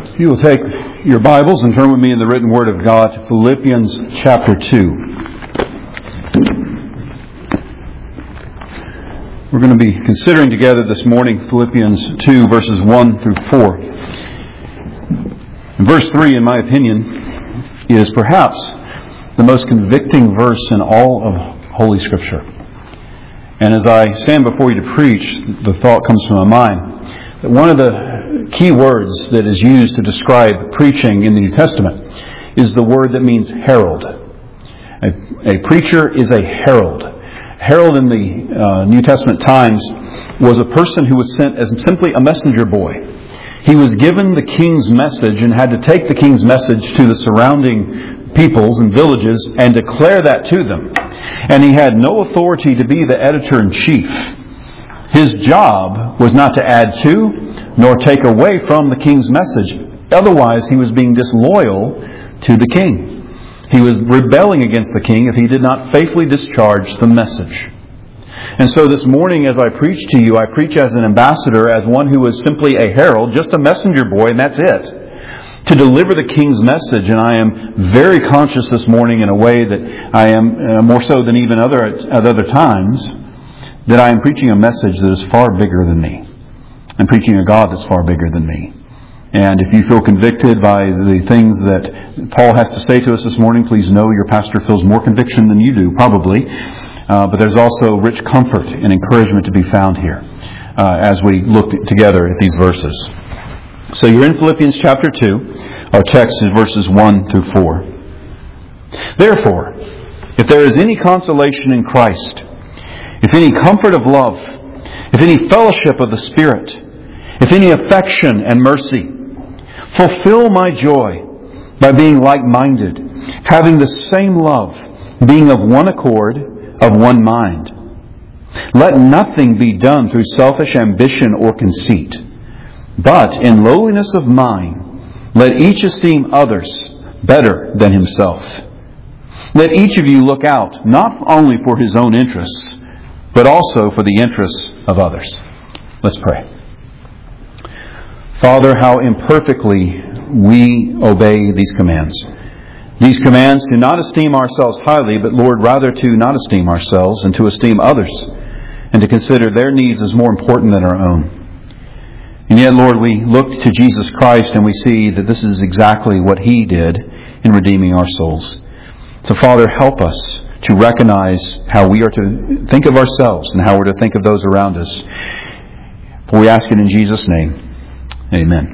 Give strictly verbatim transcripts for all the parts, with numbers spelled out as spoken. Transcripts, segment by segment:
If you will take your Bibles and turn with me in the written Word of God to Philippians chapter two. We're going to be considering together this morning Philippians two verses one through four. And verse three, in my opinion, is perhaps the most convicting verse in all of Holy Scripture. And as I stand before you to preach, the thought comes to my mind that one of the key words that is used to describe preaching in the New Testament is the word that means herald. A, a preacher is a herald. Herald in the uh, New Testament times was a person who was sent as simply a messenger boy. He was given the king's message and had to take the king's message to the surrounding peoples and villages and declare that to them. And he had no authority to be the editor-in-chief. His job was not to add to nor take away from the king's message. Otherwise, he was being disloyal to the king. He was rebelling against the king if he did not faithfully discharge the message. And so this morning as I preach to you, I preach as an ambassador, as one who is simply a herald, just a messenger boy, and that's it, to deliver the king's message. And I am very conscious this morning in a way that I am uh, more so than even other at other times, that I am preaching a message that is far bigger than me. I'm preaching a God that's far bigger than me. And if you feel convicted by the things that Paul has to say to us this morning, please know your pastor feels more conviction than you do, probably. Uh, but there's also rich comfort and encouragement to be found here uh, as we look together at these verses. So you're in Philippians chapter two. Our text is verses one through four. Therefore, if there is any consolation in Christ, if any comfort of love, if any fellowship of the Spirit, if any affection and mercy, fulfill my joy by being like-minded, having the same love, being of one accord, of one mind. Let nothing be done through selfish ambition or conceit, but in lowliness of mind, let each esteem others better than himself. Let each of you look out not only for his own interests, but also for the interests of others. Let's pray. Father, how imperfectly we obey these commands. These commands to not esteem ourselves highly, but Lord, rather to not esteem ourselves and to esteem others, and to consider their needs as more important than our own. And yet, Lord, we look to Jesus Christ and we see that this is exactly what He did in redeeming our souls. So, Father, help us to recognize how we are to think of ourselves and how we're to think of those around us. For we ask it in Jesus' name. Amen.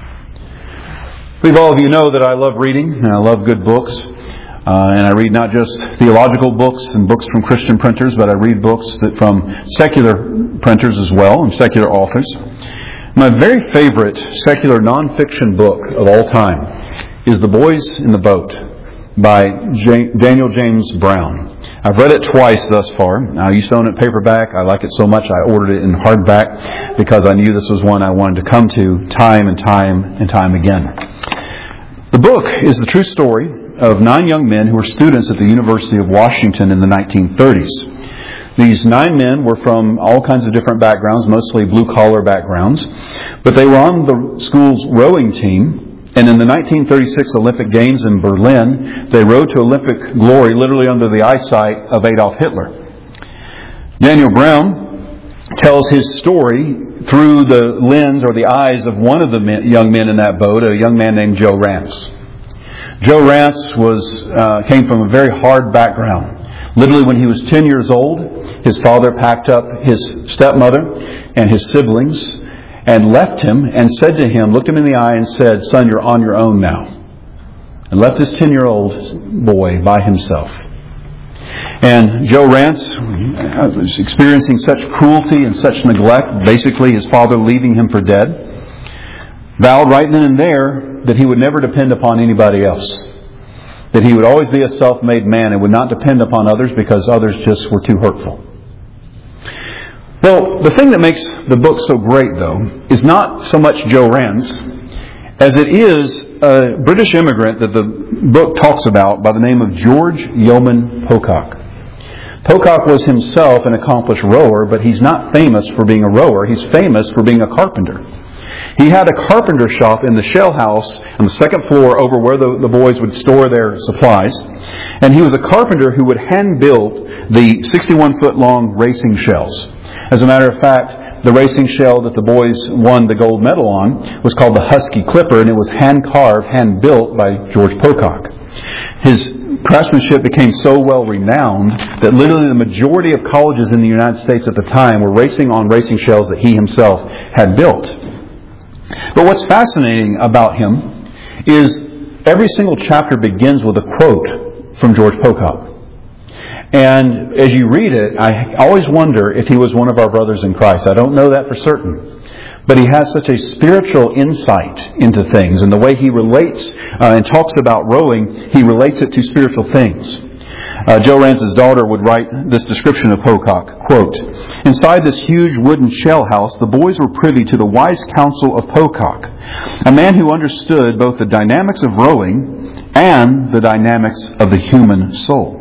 I believe all of you know that I love reading and I love good books. Uh, and I read not just theological books and books from Christian printers, but I read books that from secular printers as well and secular authors. My very favorite secular nonfiction book of all time is The Boys in the Boat by J- Daniel James Brown. I've read it twice thus far. I used to own it paperback. I like it so much I ordered it in hardback because I knew this was one I wanted to come to time and time and time again. The book is the true story of nine young men who were students at the University of Washington in the nineteen thirties. These nine men were from all kinds of different backgrounds, mostly blue-collar backgrounds, but they were on the school's rowing team. And in the nineteen thirty-six Olympic Games in Berlin, they rode to Olympic glory literally under the eyesight of Adolf Hitler. Daniel Brown tells his story through the lens or the eyes of one of the men, young men in that boat, a young man named Joe Rance. Joe Rance was uh, came from a very hard background. Literally when he was ten years old, his father packed up his stepmother and his siblings and left him and said to him, looked him in the eye and said, "Son, you're on your own now." And left this ten-year-old boy by himself. And Joe Rance was experiencing such cruelty and such neglect, basically his father leaving him for dead, vowed right then and there that he would never depend upon anybody else. That he would always be a self-made man and would not depend upon others because others just were too hurtful. Well, the thing that makes the book so great, though, is not so much Joe Rance as it is a British immigrant that the book talks about by the name of George Yeoman Pocock. Pocock was himself an accomplished rower, but he's not famous for being a rower. He's famous for being a carpenter. He had a carpenter shop in the shell house on the second floor over where the, the boys would store their supplies. And he was a carpenter who would hand build the sixty-one foot long racing shells. As a matter of fact, the racing shell that the boys won the gold medal on was called the Husky Clipper, and it was hand carved, hand built by George Pocock. His craftsmanship became so well renowned that literally the majority of colleges in the United States at the time were racing on racing shells that he himself had built. But what's fascinating about him is every single chapter begins with a quote from George Pocock. And as you read it, I always wonder if he was one of our brothers in Christ. I don't know that for certain. But he has such a spiritual insight into things. And the way he relates uh, and talks about rowing, he relates it to spiritual things. Uh, Joe Rance's daughter would write this description of Pocock, quote, "Inside this huge wooden shell house, the boys were privy to the wise counsel of Pocock, a man who understood both the dynamics of rowing and the dynamics of the human soul."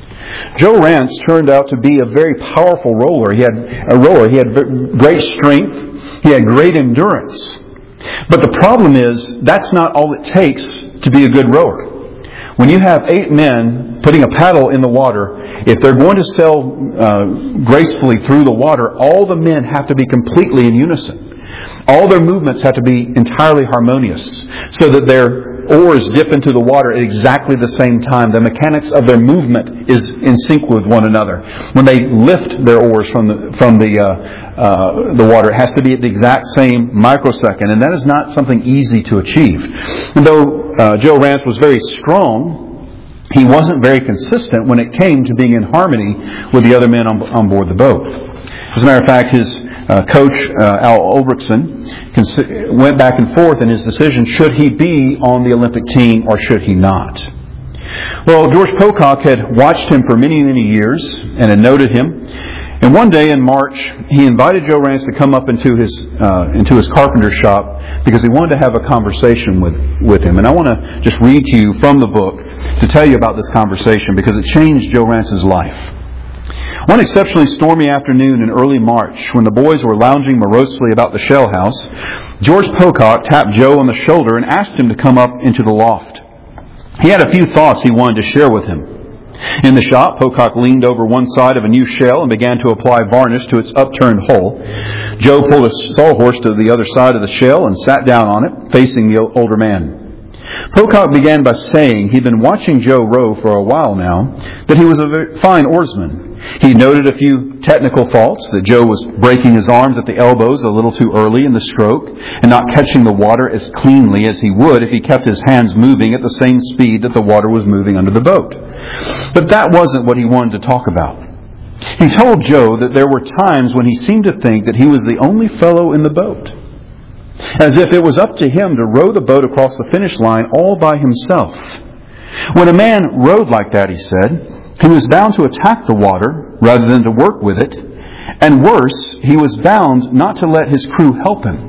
Joe Rance turned out to be a very powerful rower. He had a rower. He had great strength. He had great endurance. But the problem is, that's not all it takes to be a good rower. When you have eight men putting a paddle in the water, if they're going to sail uh, gracefully through the water, all the men have to be completely in unison. All their movements have to be entirely harmonious so that their oars dip into the water at exactly the same time. The mechanics of their movement is in sync with one another. When they lift their oars from the from the uh, uh, the water, it has to be at the exact same microsecond, and that is not something easy to achieve. And though uh, Joe Rance was very strong, he wasn't very consistent when it came to being in harmony with the other men on, on board the boat. As a matter of fact, his uh, coach, uh, Al Ulbrichtson, cons- went back and forth in his decision, should he be on the Olympic team or should he not? Well, George Pocock had watched him for many, many years and had noted him. And one day in March, he invited Joe Rance to come up into his uh, into his carpenter shop because he wanted to have a conversation with, with him. And I want to just read to you from the book to tell you about this conversation because it changed Joe Rance's life. One exceptionally stormy afternoon in early March, when the boys were lounging morosely about the shell house, George Pocock tapped Joe on the shoulder and asked him to come up into the loft. He had a few thoughts he wanted to share with him. In the shop, Pocock leaned over one side of a new shell and began to apply varnish to its upturned hull. Joe pulled a sawhorse to the other side of the shell and sat down on it, facing the older man. Pocock began by saying he'd been watching Joe row for a while now, that he was a very fine oarsman. He noted a few technical faults, that Joe was breaking his arms at the elbows a little too early in the stroke and not catching the water as cleanly as he would if he kept his hands moving at the same speed that the water was moving under the boat. But that wasn't what he wanted to talk about. He told Joe that there were times when he seemed to think that he was the only fellow in the boat, as if it was up to him to row the boat across the finish line all by himself. When a man rowed like that, he said, he was bound to attack the water rather than to work with it. And worse, he was bound not to let his crew help him.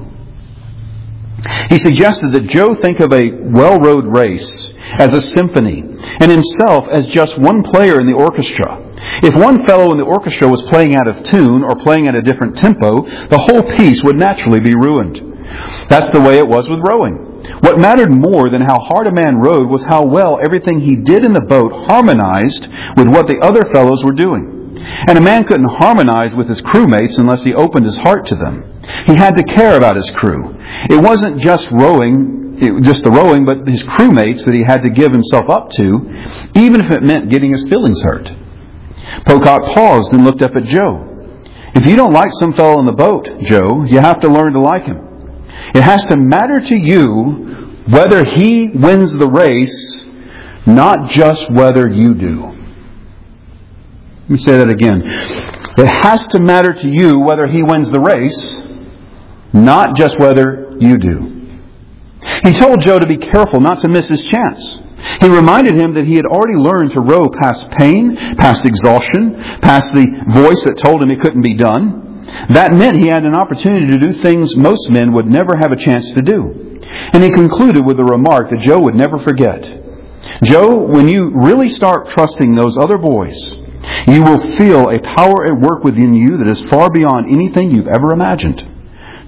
He suggested that Joe think of a well-rowed race as a symphony and himself as just one player in the orchestra. If one fellow in the orchestra was playing out of tune or playing at a different tempo, the whole piece would naturally be ruined. That's the way it was with rowing. What mattered more than how hard a man rowed was how well everything he did in the boat harmonized with what the other fellows were doing. And a man couldn't harmonize with his crewmates unless he opened his heart to them. He had to care about his crew. It wasn't just rowing, it, just the rowing, but his crewmates that he had to give himself up to, even if it meant getting his feelings hurt. Pocock paused and looked up at Joe. If you don't like some fellow in the boat, Joe, you have to learn to like him. It has to matter to you whether he wins the race, not just whether you do. Let me say that again. It has to matter to you whether he wins the race, not just whether you do. He told Joe to be careful not to miss his chance. He reminded him that he had already learned to row past pain, past exhaustion, past the voice that told him it couldn't be done. That meant he had an opportunity to do things most men would never have a chance to do. And he concluded with a remark that Joe would never forget. Joe, when you really start trusting those other boys, you will feel a power at work within you that is far beyond anything you've ever imagined.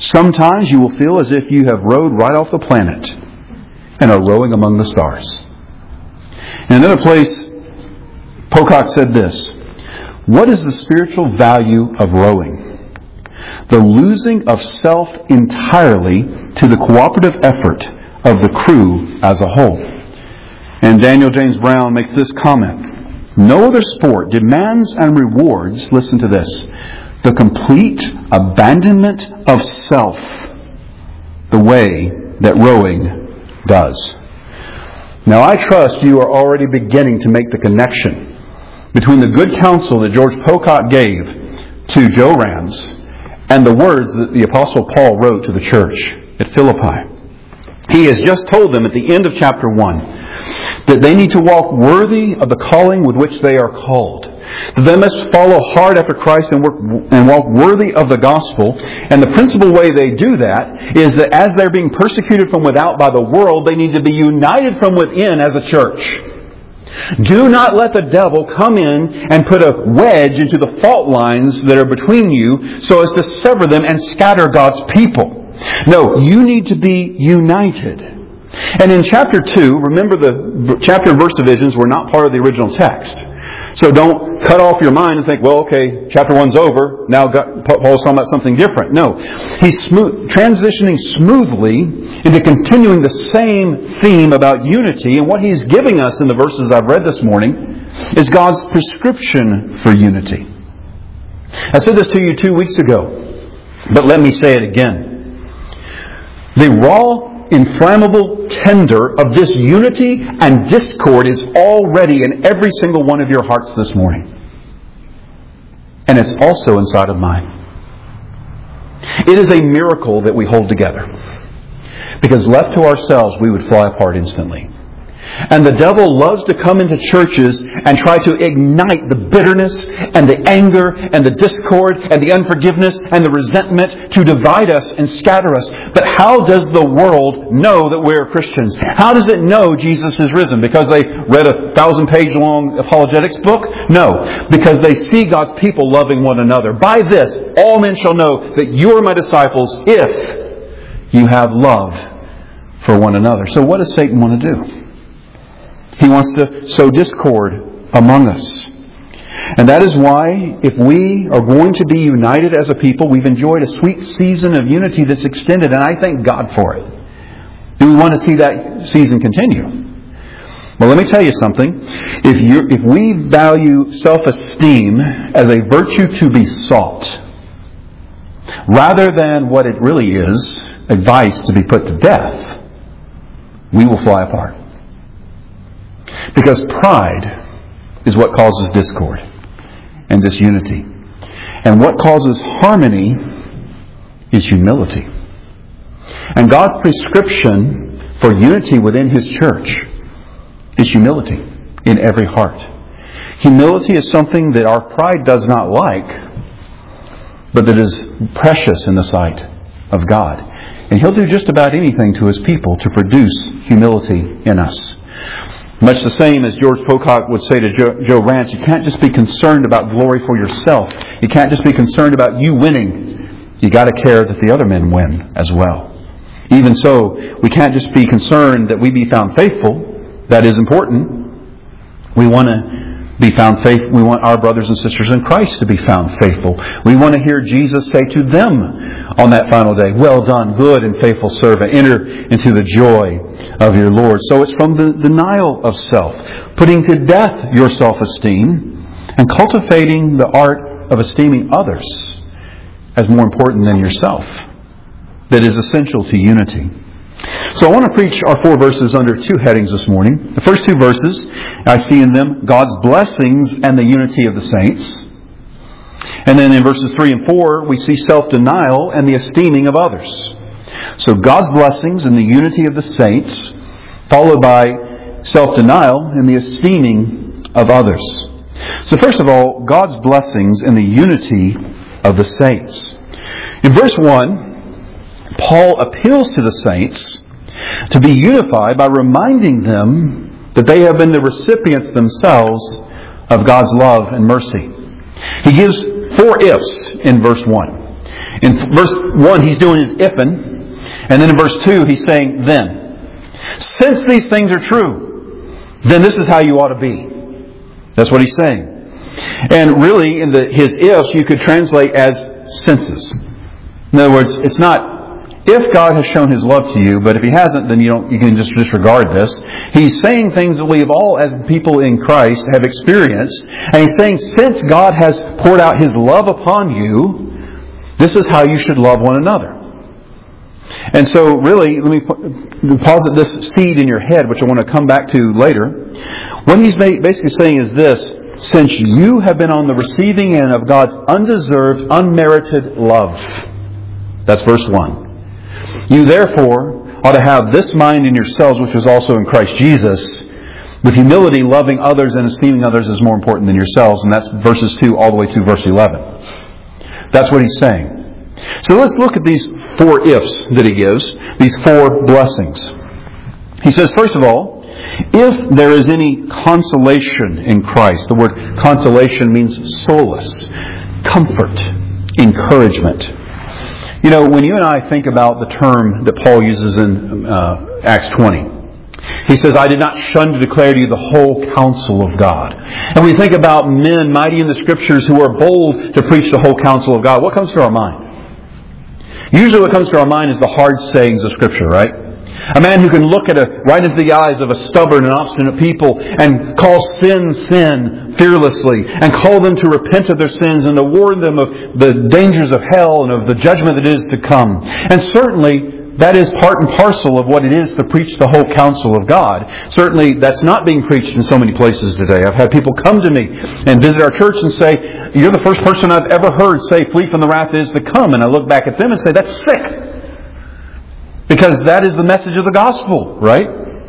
Sometimes you will feel as if you have rowed right off the planet and are rowing among the stars. In another place, Pocock said this: what is the spiritual value of rowing? The losing of self entirely to the cooperative effort of the crew as a whole. And Daniel James Brown makes this comment: no other sport demands and rewards, listen to this, the complete abandonment of self the way that rowing does. Now I trust you are already beginning to make the connection between the good counsel that George Pocock gave to Joe Rans and the words that the Apostle Paul wrote to the church at Philippi. He has just told them at the end of chapter one that they need to walk worthy of the calling with which they are called. That they must follow hard after Christ and work and walk worthy of the gospel. And the principal way they do that is that as they're being persecuted from without by the world, they need to be united from within as a church. Do not let the devil come in and put a wedge into the fault lines that are between you so as to sever them and scatter God's people. No, you need to be united. And in chapter two, remember the chapter and verse divisions were not part of the original text. So don't cut off your mind and think, well, okay, chapter one's over. Now God, Paul's talking about something different. No, he's smooth, transitioning smoothly into continuing the same theme about unity. And what he's giving us in the verses I've read this morning is God's prescription for unity. I said this to you two weeks ago, but let me say it again. The raw, inflammable tender of this unity and discord is already in every single one of your hearts this morning. And it's also inside of mine. It is a miracle that we hold together. Because left to ourselves, we would fly apart instantly. And the devil loves to come into churches and try to ignite the bitterness and the anger and the discord and the unforgiveness and the resentment to divide us and scatter us. But how does the world know that we're Christians? How does it know Jesus is risen? Because they read a thousand page long apologetics book? No. Because they see God's people loving one another. By this, all men shall know that you are my disciples if you have love for one another. So what does Satan want to do? He wants to sow discord among us. And that is why, if we are going to be united as a people, we've enjoyed a sweet season of unity that's extended, and I thank God for it. Do we want to see that season continue? Well, let me tell you something. If you if we value self-esteem as a virtue to be sought, rather than what it really is, a vice to be put to death, we will fly apart. Because pride is what causes discord and disunity. And what causes harmony is humility. And God's prescription for unity within His church is humility in every heart. Humility is something that our pride does not like, but that is precious in the sight of God. And He'll do just about anything to His people to produce humility in us. Much the same as George Pocock would say to Joe, Joe Rance, you can't just be concerned about glory for yourself. You can't just be concerned about you winning. You got to care that the other men win as well. Even so, we can't just be concerned that we be found faithful. That is important. We want to be found faithful. We want our brothers and sisters in Christ to be found faithful. We want to hear Jesus say to them on that final day, well done, good and faithful servant. Enter into the joy of your Lord. So it's from the denial of self, putting to death your self-esteem, and cultivating the art of esteeming others as more important than yourself, that is essential to unity. So I want to preach our four verses under two headings this morning. The first two verses, I see in them God's blessings and the unity of the saints. And then in verses three and four, we see self-denial and the esteeming of others. So God's blessings and the unity of the saints, followed by self-denial and the esteeming of others. So first of all, God's blessings and the unity of the saints. In verse one, Paul appeals to the saints to be unified by reminding them that they have been the recipients themselves of God's love and mercy. He gives four ifs in verse one. In verse one, he's doing his ifin. And then in verse two, he's saying then. Since these things are true, then this is how you ought to be. That's what he's saying. And really, in the, his ifs, you could translate as senses. In other words, it's not if God has shown His love to you, but if He hasn't, then you don't. You can just disregard this. He's saying things that we have all, as people in Christ, have experienced. And He's saying, since God has poured out His love upon you, this is how you should love one another. And so, really, let me deposit this seed in your head, which I want to come back to later. What He's basically saying is this: since you have been on the receiving end of God's undeserved, unmerited love. That's verse one. You therefore ought to have this mind in yourselves, which was also in Christ Jesus, with humility, loving others and esteeming others as more important than yourselves. And that's verses two all the way to verse eleven. That's what he's saying. So let's look at these four ifs that he gives, these four blessings. He says, first of all, if there is any consolation in Christ. The word consolation means solace, comfort, encouragement. You know, when you and I think about the term that Paul uses in uh, Acts twenty, he says, I did not shun to declare to you the whole counsel of God. And we think about men mighty in the Scriptures who are bold to preach the whole counsel of God. What comes to our mind? Usually what comes to our mind is the hard sayings of Scripture, right? A man who can look at a, right into the eyes of a stubborn and obstinate people and call sin, sin fearlessly, and call them to repent of their sins and to warn them of the dangers of hell and of the judgment that is to come. And certainly that is part and parcel of what it is to preach the whole counsel of God. Certainly that's not being preached in so many places today. I've had people come to me and visit our church and say, you're the first person I've ever heard say, flee from the wrath that is to come. And I look back at them and say, that's sick. Because that is the message of the gospel, right?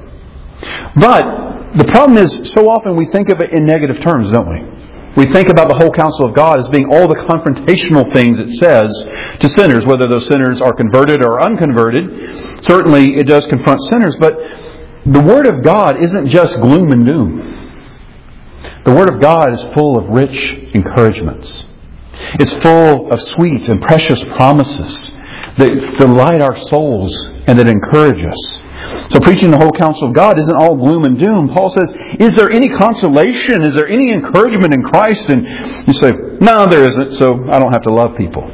But the problem is, so often we think of it in negative terms, don't we? We think about the whole counsel of God as being all the confrontational things it says to sinners, whether those sinners are converted or unconverted. Certainly it does confront sinners, but the Word of God isn't just gloom and doom. The Word of God is full of rich encouragements. It's full of sweet and precious promises that delight our souls and that encourage us. So preaching the whole counsel of God isn't all gloom and doom. Paul says, is there any consolation? Is there any encouragement in Christ? And you say, no, there isn't, so I don't have to love people.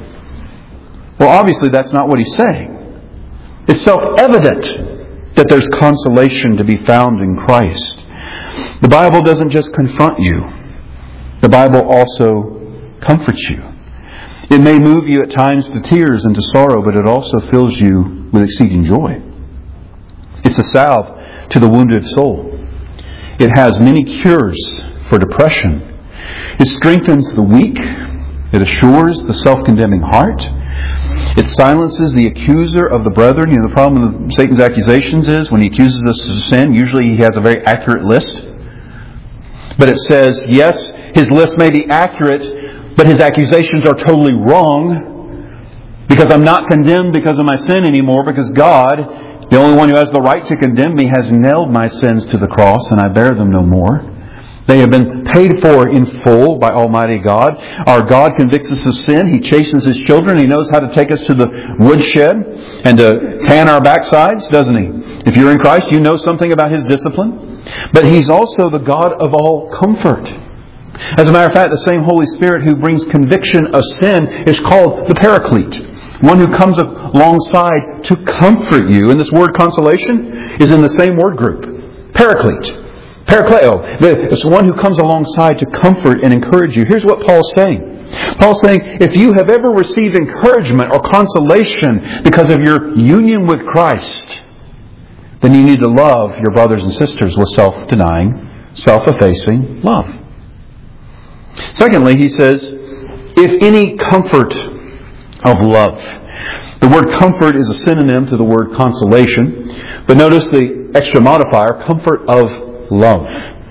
Well, obviously that's not what he's saying. It's self-evident that there's consolation to be found in Christ. The Bible doesn't just confront you. The Bible also comforts you. It may move you at times to tears and to sorrow, but it also fills you with exceeding joy. It's a salve to the wounded soul. It has many cures for depression. It strengthens the weak. It assures the self-condemning heart. It silences the accuser of the brethren. You know, the problem with Satan's accusations is when he accuses us of sin, usually he has a very accurate list. But it says, yes, his list may be accurate, but his accusations are totally wrong, because I'm not condemned because of my sin anymore, because God, the only one who has the right to condemn me, has nailed my sins to the cross and I bear them no more. They have been paid for in full by Almighty God. Our God convicts us of sin. He chastens His children. He knows how to take us to the woodshed and to tan our backsides, doesn't He? If you're in Christ, you know something about His discipline. But He's also the God of all comfort. As a matter of fact, the same Holy Spirit who brings conviction of sin is called the Paraclete. One who comes alongside to comfort you. And this word consolation is in the same word group. Paraclete. Parakleo. It's the one who comes alongside to comfort and encourage you. Here's what Paul's saying. Paul's saying, if you have ever received encouragement or consolation because of your union with Christ, then you need to love your brothers and sisters with self-denying, self-effacing love. Secondly, he says, if any comfort of love. The word comfort is a synonym to the word consolation. But notice the extra modifier, comfort of love.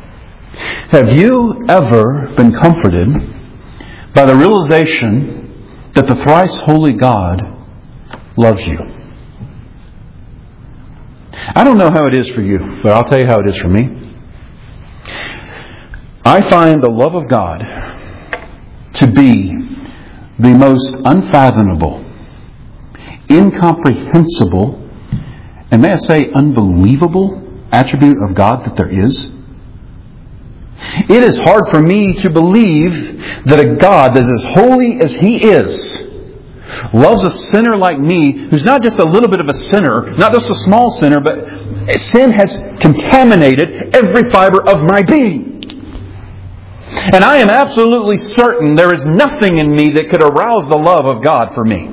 Have you ever been comforted by the realization that the thrice holy God loves you? I don't know how it is for you, but I'll tell you how it is for me. I find the love of God to be the most unfathomable, incomprehensible, and may I say unbelievable attribute of God that there is? It is hard for me to believe that a God that is as holy as He is loves a sinner like me, who's not just a little bit of a sinner, not just a small sinner, but sin has contaminated every fiber of my being. And I am absolutely certain there is nothing in me that could arouse the love of God for me.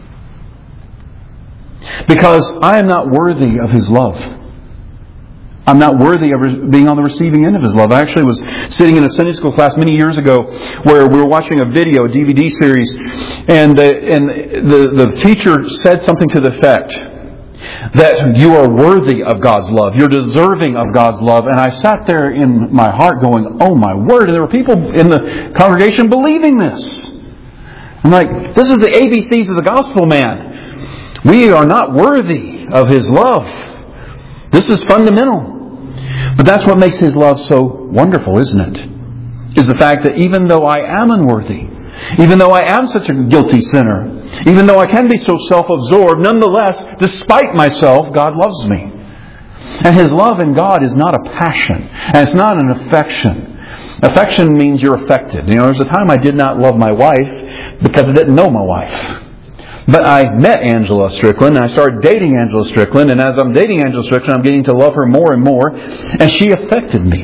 Because I am not worthy of His love. I'm not worthy of being on the receiving end of His love. I actually was sitting in a Sunday school class many years ago where we were watching a video, a D V D series, and the, and the, the teacher said something to the effect that you are worthy of God's love. You're deserving of God's love. And I sat there in my heart going, oh my word. And there were people in the congregation believing this. I'm like, this is the A B Cs of the gospel, man. We are not worthy of His love. This is fundamental. But that's what makes His love so wonderful, isn't it? Is the fact that even though I am unworthy, even though I am such a guilty sinner, even though I can be so self-absorbed, nonetheless, despite myself, God loves me. And His love in God is not a passion. And it's not an affection. Affection means you're affected. You know, there's a time I did not love my wife because I didn't know my wife. But I met Angela Strickland, and I started dating Angela Strickland, and as I'm dating Angela Strickland, I'm getting to love her more and more, and she affected me.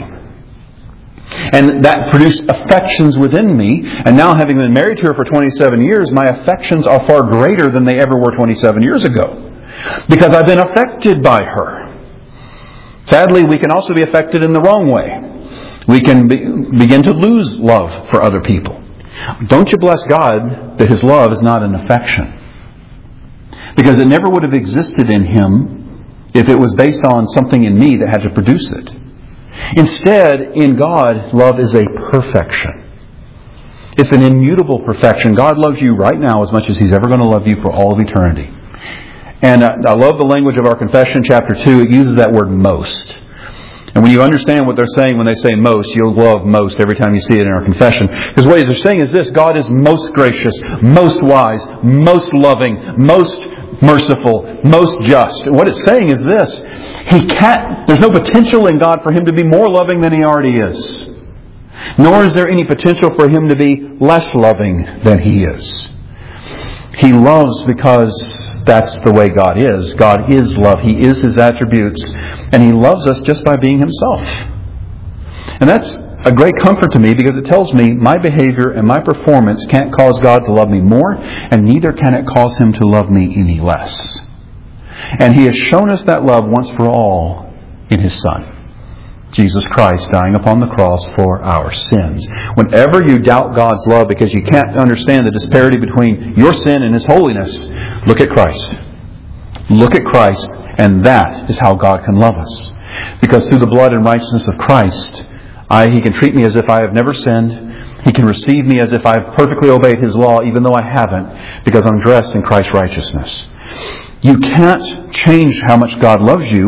And that produced affections within me, and now having been married to her for twenty-seven years, my affections are far greater than they ever were twenty-seven years ago. Because I've been affected by her. Sadly, we can also be affected in the wrong way. We can be, begin to lose love for other people. Don't you bless God that His love is not an affection. Because it never would have existed in Him if it was based on something in me that had to produce it. Instead, in God, love is a perfection. It's an immutable perfection. God loves you right now as much as He's ever going to love you for all of eternity. And I love the language of our confession, chapter two. It uses that word most. And when you understand what they're saying when they say most, you'll love most every time you see it in our confession. Because what they're saying is this: God is most gracious, most wise, most loving, most merciful, most just. What it's saying is this: He can't, there's no potential in God for Him to be more loving than He already is. Nor is there any potential for Him to be less loving than He is. He loves because that's the way God is. God is love. He is His attributes. And He loves us just by being Himself. And that's a great comfort to me, because it tells me my behavior and my performance can't cause God to love me more, and neither can it cause Him to love me any less. And He has shown us that love once for all in His Son, Jesus Christ, dying upon the cross for our sins. Whenever you doubt God's love because you can't understand the disparity between your sin and His holiness, look at Christ. Look at Christ, and that is how God can love us. Because through the blood and righteousness of Christ, I, He can treat me as if I have never sinned. He can receive me as if I have perfectly obeyed His law, even though I haven't, because I'm dressed in Christ's righteousness. You can't change how much God loves you.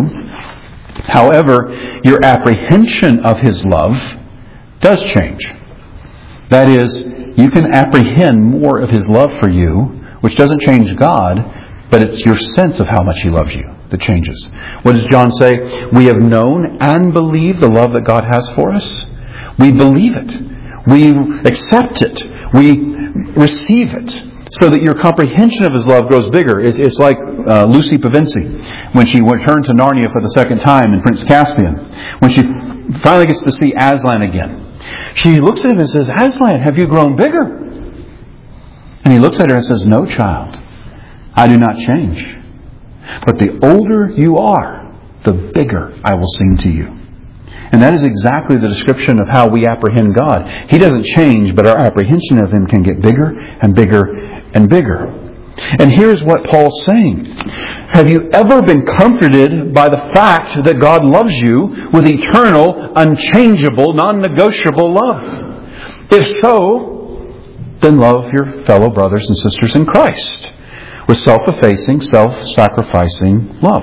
However, your apprehension of His love does change. That is, you can apprehend more of His love for you, which doesn't change God, but it's your sense of how much He loves you that changes. What does John say? We have known and believed the love that God has for us. We believe it. We accept it. We receive it. So that your comprehension of His love grows bigger. It's, it's like uh, Lucy Pevensie, when she returned to Narnia for the second time in Prince Caspian. When she finally gets to see Aslan again, she looks at him and says, Aslan, have you grown bigger? And he looks at her and says, no, child, I do not change. But the older you are, the bigger I will seem to you. And that is exactly the description of how we apprehend God. He doesn't change, but our apprehension of Him can get bigger and bigger and bigger. And here's what Paul's saying. Have you ever been comforted by the fact that God loves you with eternal, unchangeable, non-negotiable love? If so, then love your fellow brothers and sisters in Christ with self-effacing, self-sacrificing love.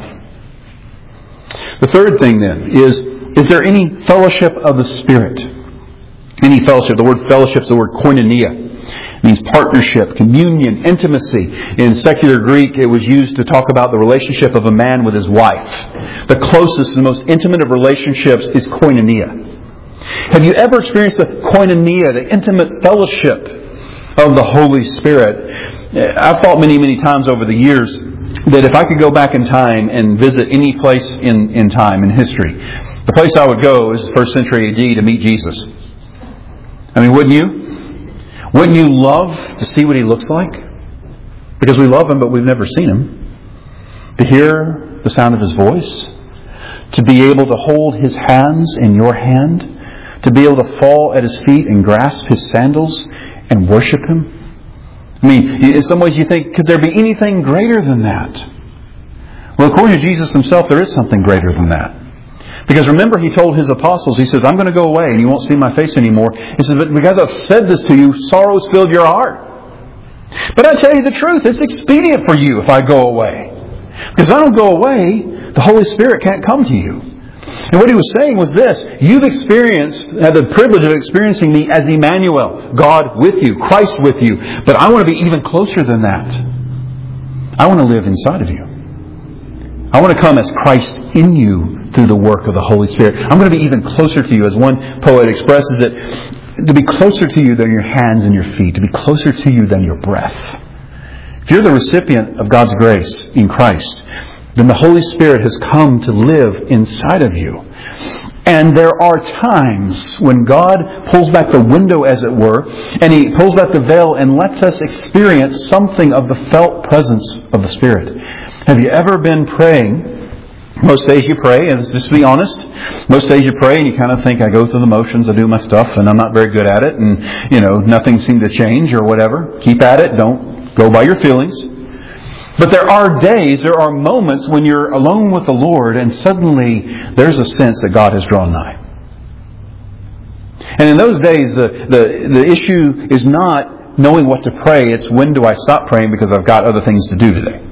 The third thing then is, is there any fellowship of the Spirit? Any fellowship. The word fellowship is the word koinonia. It means partnership, communion, intimacy. In secular Greek, it was used to talk about the relationship of a man with his wife. The closest and most intimate of relationships is koinonia. Have you ever experienced the koinonia, the intimate fellowship of the Holy Spirit? I've thought many, many times over the years that if I could go back in time and visit any place in, in time, in history, the place I would go is first century A D to meet Jesus. I mean, wouldn't you? Wouldn't you love to see what He looks like? Because we love Him, but we've never seen Him. To hear the sound of His voice. To be able to hold His hands in your hand. To be able to fall at His feet and grasp His sandals and worship Him. I mean, in some ways you think, could there be anything greater than that? Well, according to Jesus Himself, there is something greater than that. Because remember, He told His apostles, He says, I'm going to go away and you won't see my face anymore. He says, but because I've said this to you, sorrow has filled your heart. But I tell you the truth, it's expedient for you if I go away. Because if I don't go away, the Holy Spirit can't come to you. And what He was saying was this: you've experienced, had the privilege of experiencing me as Emmanuel, God with you, Christ with you. But I want to be even closer than that. I want to live inside of you. I want to come as Christ in you through the work of the Holy Spirit. I'm going to be even closer to you, as one poet expresses it, to be closer to you than your hands and your feet, to be closer to you than your breath. If you're the recipient of God's grace in Christ, then the Holy Spirit has come to live inside of you. And there are times when God pulls back the window, as it were, and He pulls back the veil and lets us experience something of the felt presence of the Spirit. Have you ever been praying? Most days you pray, and just to be honest, most days you pray and you kind of think, I go through the motions, I do my stuff, and I'm not very good at it, and, you know, nothing seemed to change or whatever. Keep at it. Don't go by your feelings. But there are days, there are moments when you're alone with the Lord and suddenly there's a sense that God has drawn nigh. And in those days, the, the, the issue is not knowing what to pray. It's when do I stop praying because I've got other things to do today.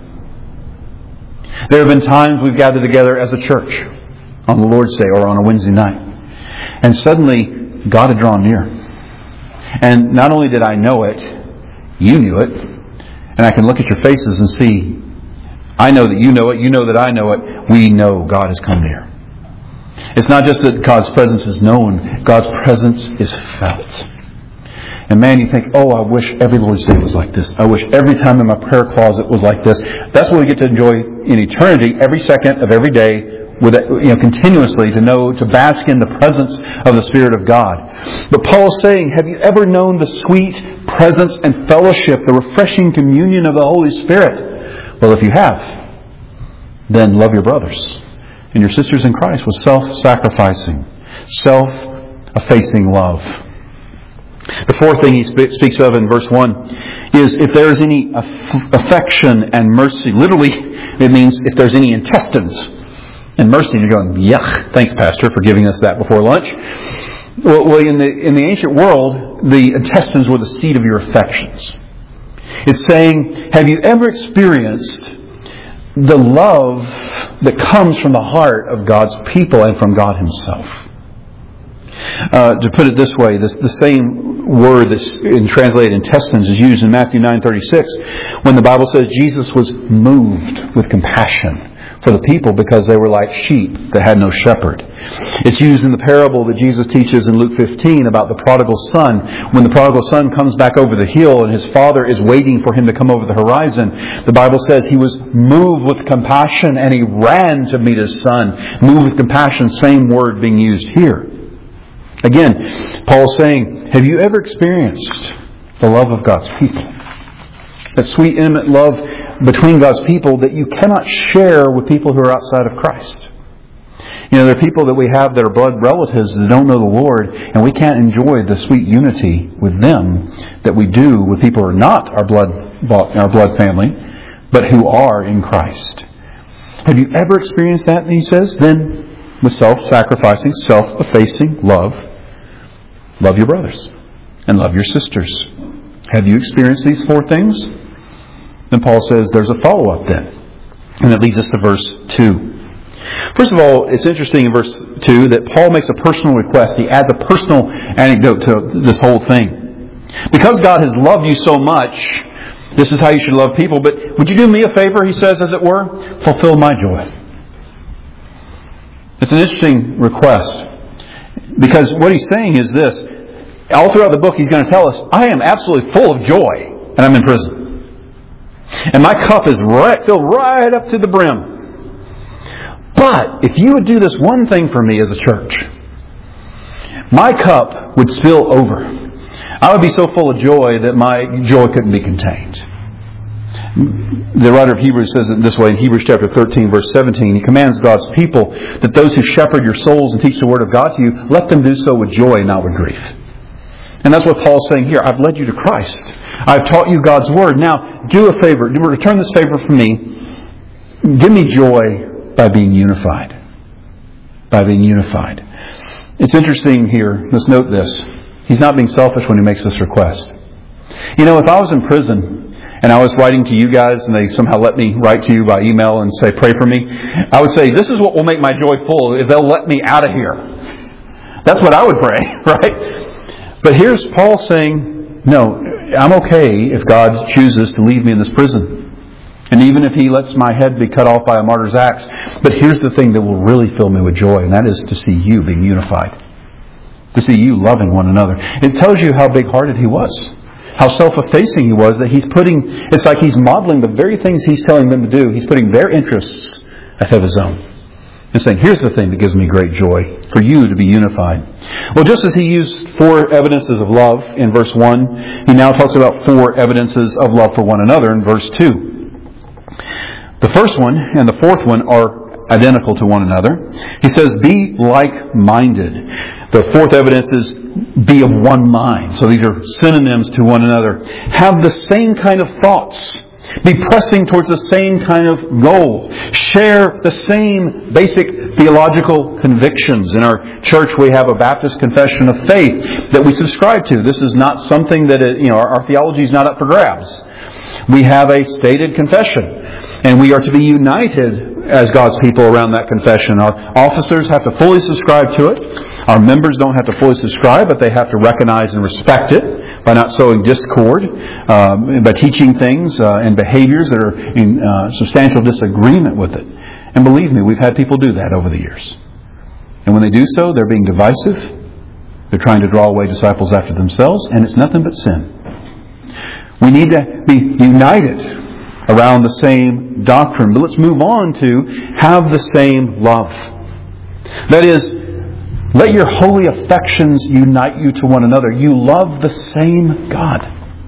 There have been times we've gathered together as a church on the Lord's Day or on a Wednesday night. And suddenly God had drawn near. And not only did I know it, you knew it. And I can look at your faces and see, I know that you know it, you know that I know it. We know God has come near. It's not just that God's presence is known, God's presence is felt. And man, you think, oh, I wish every Lord's Day was like this. I wish every time in my prayer closet was like this. That's what we get to enjoy in eternity, every second of every day, with it, you know, continuously, to know, to bask in the presence of the Spirit of God. But Paul's saying, have you ever known the sweet presence and fellowship, the refreshing communion of the Holy Spirit? Well, if you have, then love your brothers and your sisters in Christ with self-sacrificing, self-effacing love. The fourth thing he speaks of in verse one is if there is any affection and mercy. Literally, it means if there's any intestines and mercy. And you're going, yuck, thanks, Pastor, for giving us that before lunch. Well, in the in the ancient world, the intestines were the seat of your affections. It's saying, have you ever experienced the love that comes from the heart of God's people and from God Himself? Uh, to put it this way, this, the same word that's in translated intestines is used in Matthew nine thirty-six when the Bible says Jesus was moved with compassion for the people because they were like sheep that had no shepherd. It's used in the parable that Jesus teaches in Luke fifteen about the prodigal son. When the prodigal son comes back over the hill and his father is waiting for him to come over the horizon, the Bible says he was moved with compassion and he ran to meet his son. Moved with compassion, same word being used here. Again, Paul's saying, have you ever experienced the love of God's people? That sweet, intimate love between God's people that you cannot share with people who are outside of Christ. You know, there are people that we have that are blood relatives that don't know the Lord, and we can't enjoy the sweet unity with them that we do with people who are not our blood, our blood family, but who are in Christ. Have you ever experienced that? And he says, then with self-sacrificing, self-effacing love, love your brothers and love your sisters. Have you experienced these four things? Then Paul says there's a follow-up then. And it leads us to verse two. First of all, it's interesting in verse two that Paul makes a personal request. He adds a personal anecdote to this whole thing. Because God has loved you so much, this is how you should love people. But would you do me a favor, he says, as it were? Fulfill my joy. It's an interesting request. Because what he's saying is this. All throughout the book, he's going to tell us, I am absolutely full of joy, and I'm in prison. And my cup is right, filled right up to the brim. But if you would do this one thing for me as a church, my cup would spill over. I would be so full of joy that my joy couldn't be contained. The writer of Hebrews says it this way in Hebrews chapter thirteen, verse seventeen. He commands God's people that those who shepherd your souls and teach the Word of God to you, let them do so with joy, not with grief. And that's what Paul's saying here. I've led you to Christ. I've taught you God's Word. Now, do a favor. Return this favor from me. Give me joy by being unified. By being unified. It's interesting here. Let's note this. He's not being selfish when he makes this request. You know, if I was in prison and I was writing to you guys and they somehow let me write to you by email and say, pray for me, I would say, this is what will make my joy full, if they'll let me out of here. That's what I would pray, right? But here's Paul saying, no, I'm okay if God chooses to leave me in this prison. And even if He lets my head be cut off by a martyr's axe. But here's the thing that will really fill me with joy, and that is to see you being unified. To see you loving one another. It tells you how big-hearted he was. How self-effacing he was, that he's putting, it's like he's modeling the very things he's telling them to do. He's putting their interests ahead of his own. And saying, here's the thing that gives me great joy, for you to be unified. Well, just as he used four evidences of love in verse one, he now talks about four evidences of love for one another in verse two. The first one and the fourth one are identical to one another. He says, be like-minded. The fourth evidence is be of one mind. So these are synonyms to one another. Have the same kind of thoughts. Be pressing towards the same kind of goal. Share the same basic theological convictions. In our church, we have a Baptist confession of faith that we subscribe to. This is not something that, you know, our, our theology is not up for grabs. We have a stated confession, and we are to be united as God's people around that confession. Our officers have to fully subscribe to it. Our members don't have to fully subscribe, but they have to recognize and respect it by not sowing discord, uh, by teaching things uh, and behaviors that are in uh, substantial disagreement with it. And believe me, we've had people do that over the years. And when they do so, they're being divisive. They're trying to draw away disciples after themselves, and it's nothing but sin. We need to be united around the same doctrine. But let's move on to have the same love. That is, let your holy affections unite you to one another. You love the same God.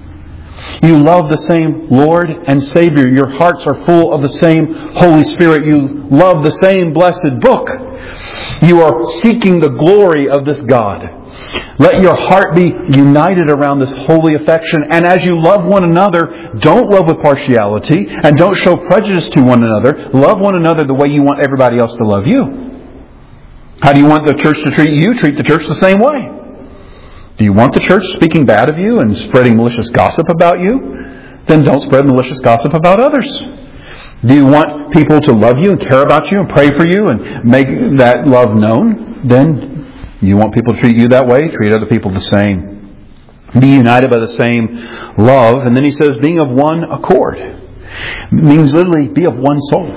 You love the same Lord and Savior. Your hearts are full of the same Holy Spirit. You love the same blessed book. You are seeking the glory of this God. Let your heart be united around this holy affection. And as you love one another, don't love with partiality and don't show prejudice to one another. Love one another the way you want everybody else to love you. How do you want the church to treat you? Treat the church the same way. Do you want the church speaking bad of you and spreading malicious gossip about you? Then don't spread malicious gossip about others. Do you want people to love you and care about you and pray for you and make that love known? Then you want people to treat you that way? Treat other people the same. Be united by the same love. And then he says, being of one accord. It means literally be of one soul.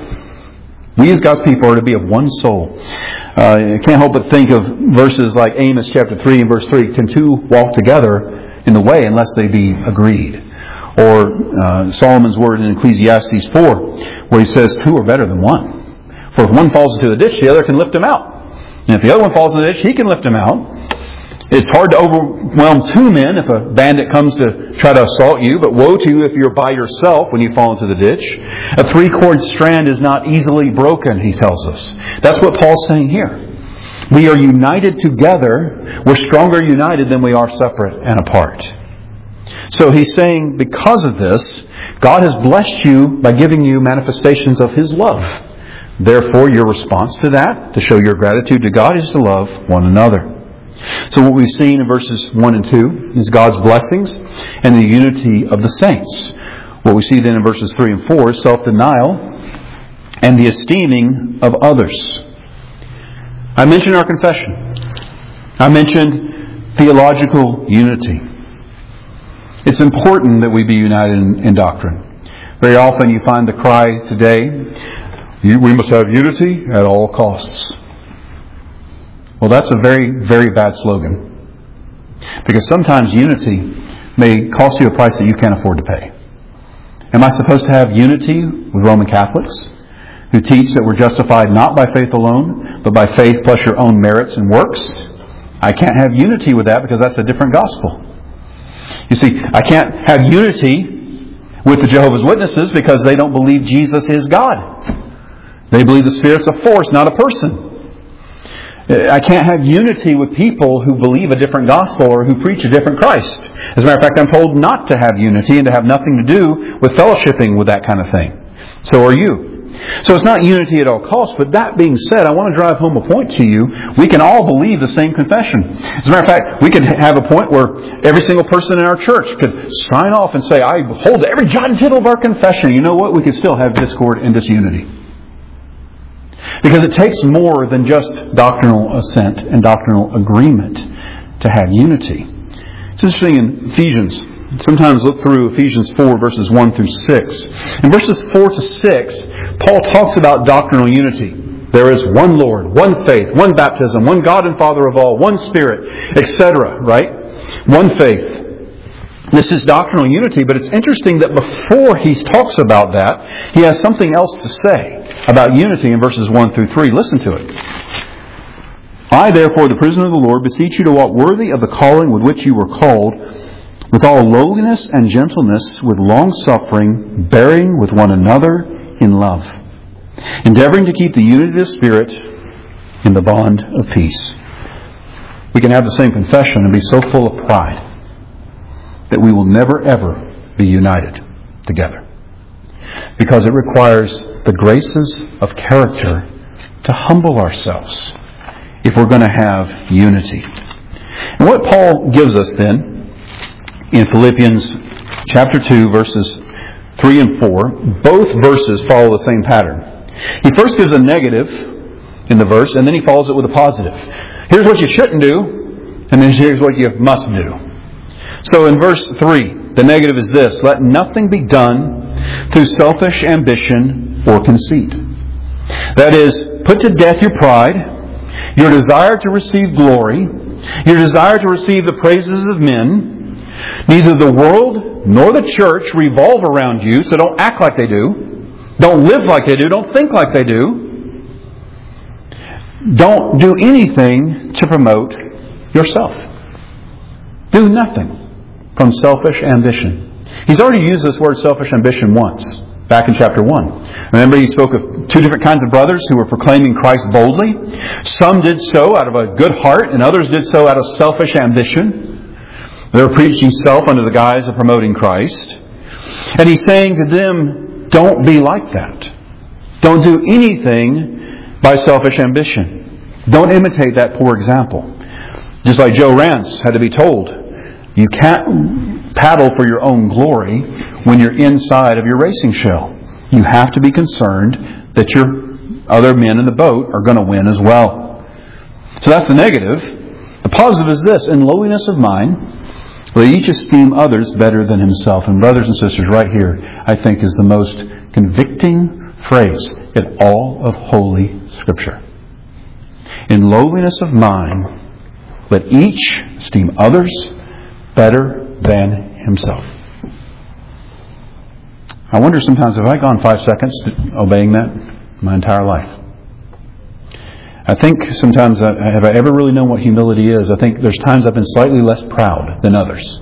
We as God's people are to be of one soul. Uh, I can't help but think of verses like Amos chapter three and verse three. Can two walk together in the way unless they be agreed? Or uh, Solomon's word in Ecclesiastes four, where he says two are better than one. For if one falls into the ditch, the other can lift him out. And if the other one falls in the ditch, he can lift him out. It's hard to overwhelm two men if a bandit comes to try to assault you, but woe to you if you're by yourself when you fall into the ditch. A three-cord strand is not easily broken, he tells us. That's what Paul's saying here. We are united together. We're stronger united than we are separate and apart. So he's saying because of this, God has blessed you by giving you manifestations of His love. Therefore, your response to that, to show your gratitude to God, is to love one another. So what we've seen in verses one and two is God's blessings and the unity of the saints. What we see then in verses three and four is self-denial and the esteeming of others. I mentioned our confession. I mentioned theological unity. It's important that we be united in, in doctrine. Very often you find the cry today, we must have unity at all costs. Well, that's a very, very bad slogan. Because sometimes unity may cost you a price that you can't afford to pay. Am I supposed to have unity with Roman Catholics who teach that we're justified not by faith alone, but by faith plus your own merits and works? I can't have unity with that because that's a different gospel. You see, I can't have unity with the Jehovah's Witnesses because they don't believe Jesus is God. They believe the Spirit's a force, not a person. I can't have unity with people who believe a different gospel or who preach a different Christ. As a matter of fact, I'm told not to have unity and to have nothing to do with fellowshipping with that kind of thing. So are you. So it's not unity at all costs, but that being said, I want to drive home a point to you. We can all believe the same confession. As a matter of fact, we could have a point where every single person in our church could sign off and say, I hold every jot and tittle of our confession. You know what? We could still have discord and disunity. Because it takes more than just doctrinal assent and doctrinal agreement to have unity. It's interesting in Ephesians. Sometimes look through Ephesians four, verses one through six. In verses four to six, Paul talks about doctrinal unity. There is one Lord, one faith, one baptism, one God and Father of all, one Spirit, et cetera. Right? One faith. This is doctrinal unity, but it's interesting that before he talks about that, he has something else to say about unity in verses one through three. Listen to it. I, therefore, the prisoner of the Lord, beseech you to walk worthy of the calling with which you were called, with all lowliness and gentleness, with long-suffering, bearing with one another in love, endeavoring to keep the unity of spirit in the bond of peace. We can have the same confession and be so full of pride that we will never ever be united together. Because it requires the graces of character to humble ourselves if we're going to have unity. And what Paul gives us then, in Philippians chapter two, verses three and four, both verses follow the same pattern. He first gives a negative in the verse, and then he follows it with a positive. Here's what you shouldn't do, and then here's what you must do. So in verse three, the negative is this: let nothing be done through selfish ambition or conceit. That is, put to death your pride, your desire to receive glory, your desire to receive the praises of men. Neither the world nor the church revolve around you, so don't act like they do. Don't live like they do. Don't think like they do. Don't do anything to promote yourself. Do nothing from selfish ambition. He's already used this word selfish ambition once, back in chapter one. Remember, he spoke of two different kinds of brothers who were proclaiming Christ boldly. Some did so out of a good heart, and others did so out of selfish ambition. They were preaching self under the guise of promoting Christ. And he's saying to them, don't be like that. Don't do anything by selfish ambition. Don't imitate that poor example. Just like Joe Rance had to be told, you can't paddle for your own glory when you're inside of your racing shell. You have to be concerned that your other men in the boat are going to win as well. So that's the negative. The positive is this: in lowliness of mind, let each esteem others better than himself. And brothers and sisters, right here, I think is the most convicting phrase in all of Holy Scripture. In lowliness of mind, let each esteem others better than himself. I wonder sometimes, have I gone five seconds obeying that my entire life? I think sometimes, have I ever really known what humility is? I think there's times I've been slightly less proud than others.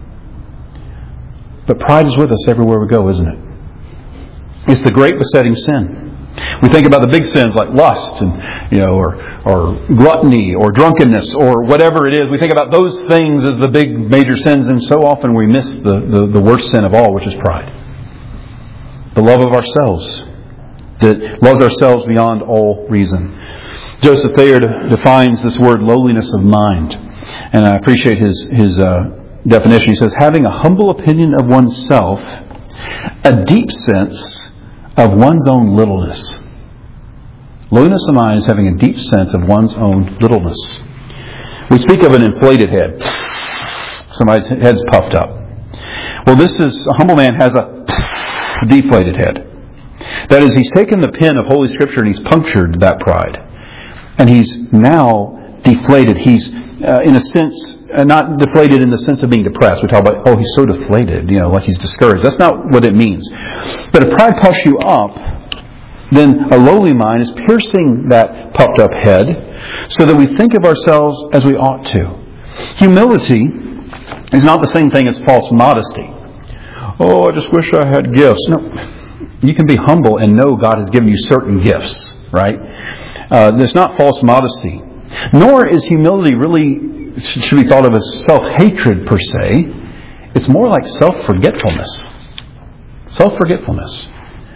But pride is with us everywhere we go, isn't it? It's the great besetting sin. We think about the big sins like lust, and you know, or or gluttony, or drunkenness, or whatever it is. We think about those things as the big major sins, and so often we miss the, the, the worst sin of all, which is pride. The love of ourselves, that loves ourselves beyond all reason. Joseph Thayer defines this word lowliness of mind, and I appreciate his his uh, definition. He says, having a humble opinion of oneself, a deep sense of one's own littleness. Lowliness of mind is having a deep sense of one's own littleness. We speak of an inflated head. Somebody's head's puffed up. Well, this is, a humble man has a deflated head. That is, he's taken the pin of Holy Scripture and he's punctured that pride. And he's now deflated. He's, uh, in a sense, uh, not deflated in the sense of being depressed. We talk about, oh, he's so deflated, you know, like he's discouraged. That's not what it means. But if pride puffs you up, then a lowly mind is piercing that puffed up head so that we think of ourselves as we ought to. Humility is not the same thing as false modesty. Oh, I just wish I had gifts. No, you can be humble and know God has given you certain gifts, right? Uh, there's not false modesty. Nor is humility really, should be thought of as self-hatred per se. It's more like self-forgetfulness. Self-forgetfulness.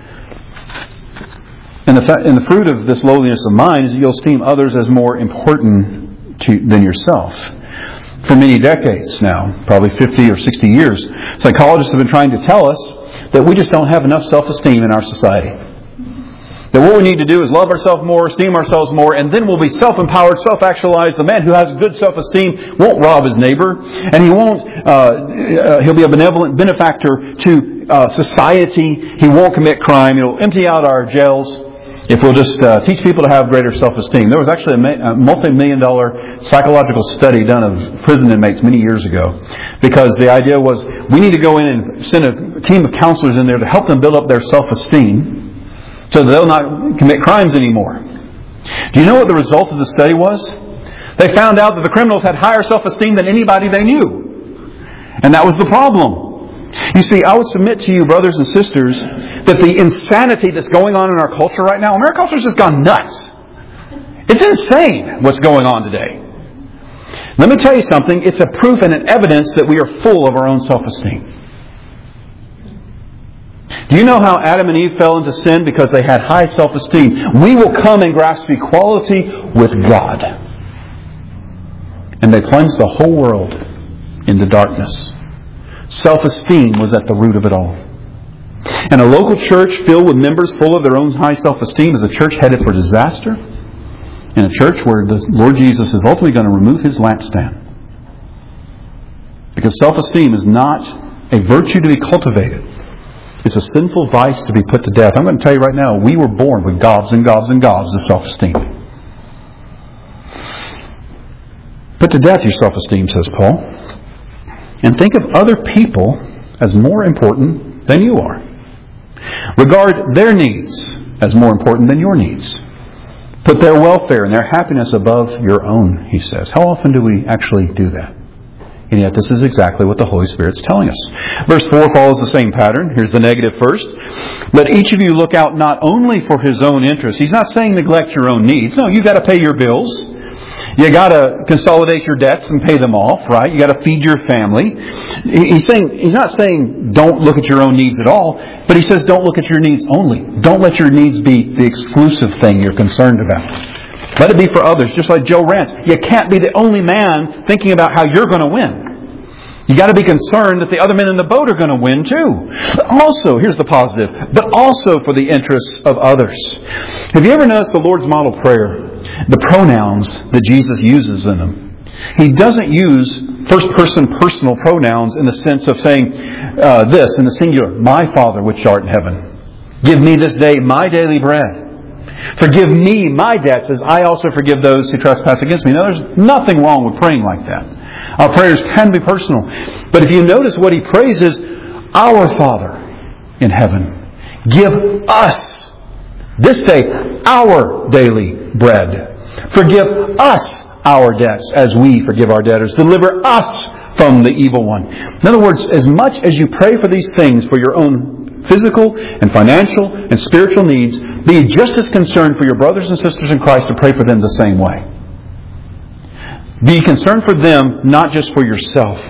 And the, fa- and the fruit of this lowliness of mind is that you'll esteem others as more important to, than yourself. For many decades now, probably fifty or sixty years, psychologists have been trying to tell us that we just don't have enough self-esteem in our society. That what we need to do is love ourselves more, esteem ourselves more, and then we'll be self-empowered, self-actualized. The man who has good self-esteem won't rob his neighbor, and he won't. Uh, uh, he'll be a benevolent benefactor to uh, society. He won't commit crime. He'll empty out our jails if we'll just uh, teach people to have greater self-esteem. There was actually a, ma- a multi-million dollar psychological study done of prison inmates many years ago, because the idea was we need to go in and send a team of counselors in there to help them build up their self-esteem so that they'll not commit crimes anymore. Do you know what the result of the study was? They found out that the criminals had higher self-esteem than anybody they knew. And that was the problem. You see, I would submit to you, brothers and sisters, that the insanity that's going on in our culture right now, American culture has just gone nuts. It's insane what's going on today. Let me tell you something. It's a proof and an evidence that we are full of our own self-esteem. Do you know how Adam and Eve fell into sin? Because they had high self-esteem. We will come and grasp equality with God. And they plunged the whole world into darkness. Self-esteem was at the root of it all. And a local church filled with members full of their own high self-esteem is a church headed for disaster. And a church where the Lord Jesus is ultimately going to remove His lampstand. Because self-esteem is not a virtue to be cultivated. It's a sinful vice to be put to death. I'm going to tell you right now, we were born with gobs and gobs and gobs of self-esteem. Put to death your self-esteem, says Paul. And think of other people as more important than you are. Regard their needs as more important than your needs. Put their welfare and their happiness above your own, he says. How often do we actually do that? And yet this is exactly what the Holy Spirit's telling us. Verse four follows the same pattern. Here's the negative first. Let each of you look out not only for his own interest. He's not saying neglect your own needs. No, you got to pay your bills. You got to consolidate your debts and pay them off, right? You got to feed your family. He's saying, he's not saying don't look at your own needs at all, but he says don't look at your needs only. Don't let your needs be the exclusive thing you're concerned about. Let it be for others, just like Joe rants. You can't be the only man thinking about how you're going to win. You got to be concerned that the other men in the boat are going to win too. But also, here's the positive, but also for the interests of others. Have you ever noticed the Lord's model prayer? The pronouns that Jesus uses in them. He doesn't use first-person personal pronouns in the sense of saying uh, this in the singular, my Father which art in heaven. Give me this day my daily bread. Forgive me my debts as I also forgive those who trespass against me. Now, there's nothing wrong with praying like that. Our prayers can be personal. But if you notice what he prays is, our Father in heaven, give us this day our daily bread. Forgive us our debts as we forgive our debtors. Deliver us from the evil one. In other words, as much as you pray for these things for your own physical and financial and spiritual needs, be just as concerned for your brothers and sisters in Christ to pray for them the same way. Be concerned for them, not just for yourself.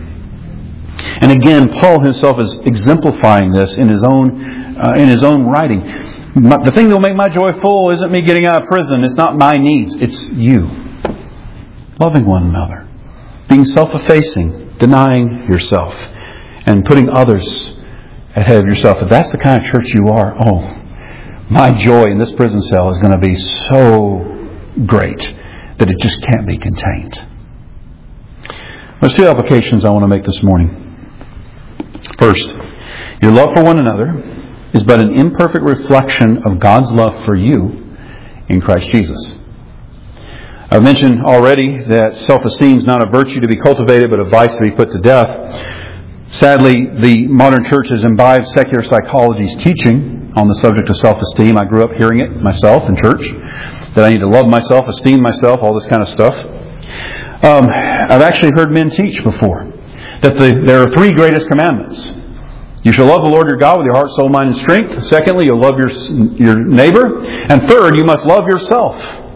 And again, Paul himself is exemplifying this in his own uh, in his own writing. The thing that will make my joy full isn't me getting out of prison. It's not my needs. It's you. Loving one another. Being self-effacing. Denying yourself. And putting others ahead of yourself. If that's the kind of church you are, oh, my joy in this prison cell is going to be so great that it just can't be contained. There's two applications I want to make this morning. First, your love for one another is but an imperfect reflection of God's love for you in Christ Jesus. I've mentioned already that self-esteem is not a virtue to be cultivated, but a vice to be put to death. Sadly, the modern church has imbibed secular psychology's teaching on the subject of self-esteem. I grew up hearing it myself in church, that I need to love myself, esteem myself, all this kind of stuff. Um, I've actually heard men teach before that the, there are three greatest commandments. You shall love the Lord your God with your heart, soul, mind, and strength. Secondly, you'll love your, your neighbor. And third, you must love yourself.